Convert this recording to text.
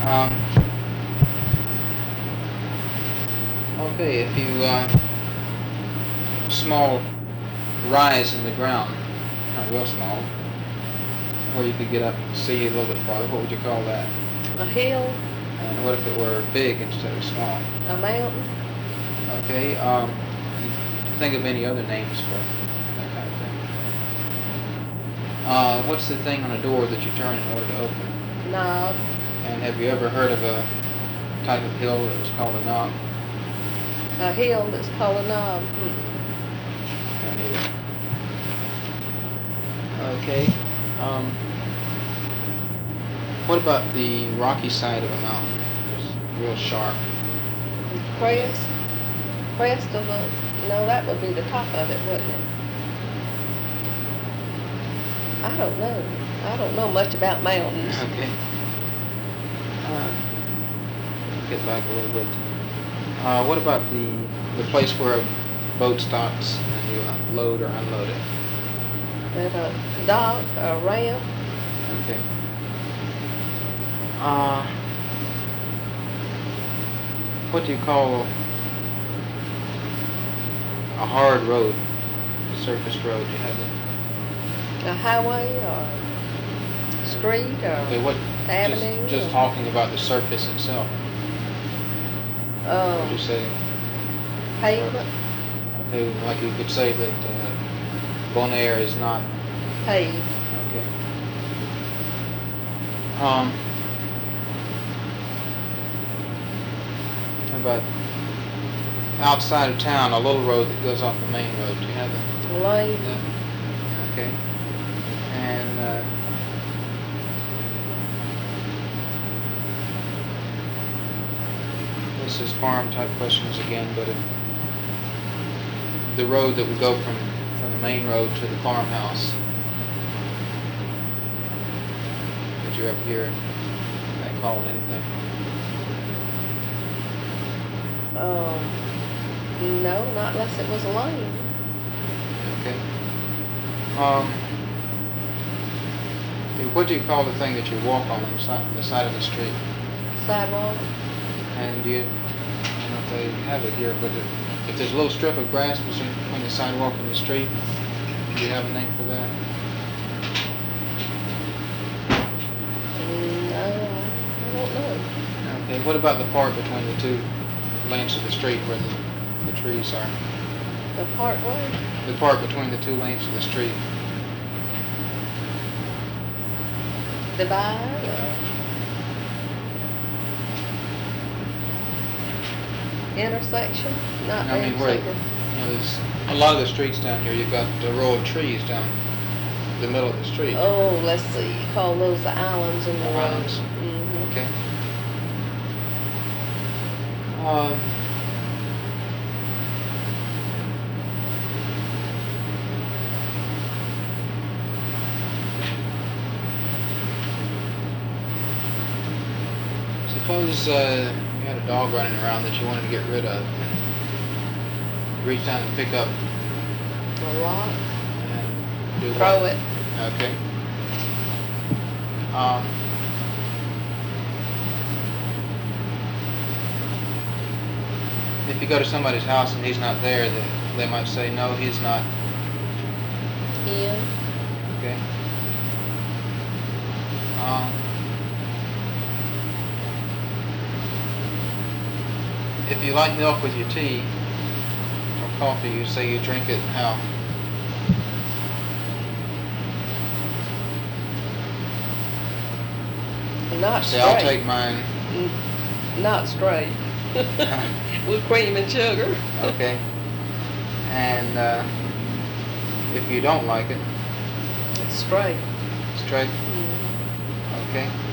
Okay, if you small rise in the ground, not real small, where you could get up and see a little bit farther, what would you call that? A hill, And what if it were big instead of small? a mountain, Okay, think of any other names for that kind of thing. What's the thing on a door that you turn in order to open it? knob, And have you ever heard of a type of hill that was called a knob? a hill that's called a knob. Can't either. Okay. What about the rocky side of a mountain? It's real sharp. Crest, crest of a, no, that would be the top of it, wouldn't it? I don't know. I don't know much about mountains. Okay. Get back a little bit. What about the place where a boat stops and you load or unload it? At a dock, a ramp, Okay. What do you call a hard road, surface road? You have it. a highway, or street, Okay, or what? avenue. Just or- talking about the surface itself. What would you say? Pavement, Okay, like you could say that Bonaire is not. paved. Okay. How about outside of town, a little road that goes off the main road? Do you have it? Lane, Okay. And this is farm type questions again, but if the road that would go from the main road to the farmhouse, did you ever hear that called anything? no, not unless it was a lane. Okay. What do you call the thing that you walk on the side of the street? Sidewalk, And I don't know if they have it here, but if there's a little strip of grass between the sidewalk and the street, do you have a name for that? no, I don't know. Okay, what about the part between the two lanes of the street where the trees are? The parkway, The part between the two lanes of the street. divide, or intersection, not I mean, where, intersection. there's a lot of the streets down here, you've got a row of trees down the middle of the street. Oh, let's see, call those the islands in the road. Islands. Mhm. Okay. Suppose you had a dog running around that you wanted to get rid of. You reach down and pick up A rock, and do throw what? it, Okay. If you go to somebody's house and he's not there, they might say, no, he's not. in, Okay. If you like milk with your tea or coffee, you say you drink it how? not Say, I'll straight. take mine. Not straight. With cream and sugar. Okay. And if you don't like it, Straight. straight. Mhm. Okay.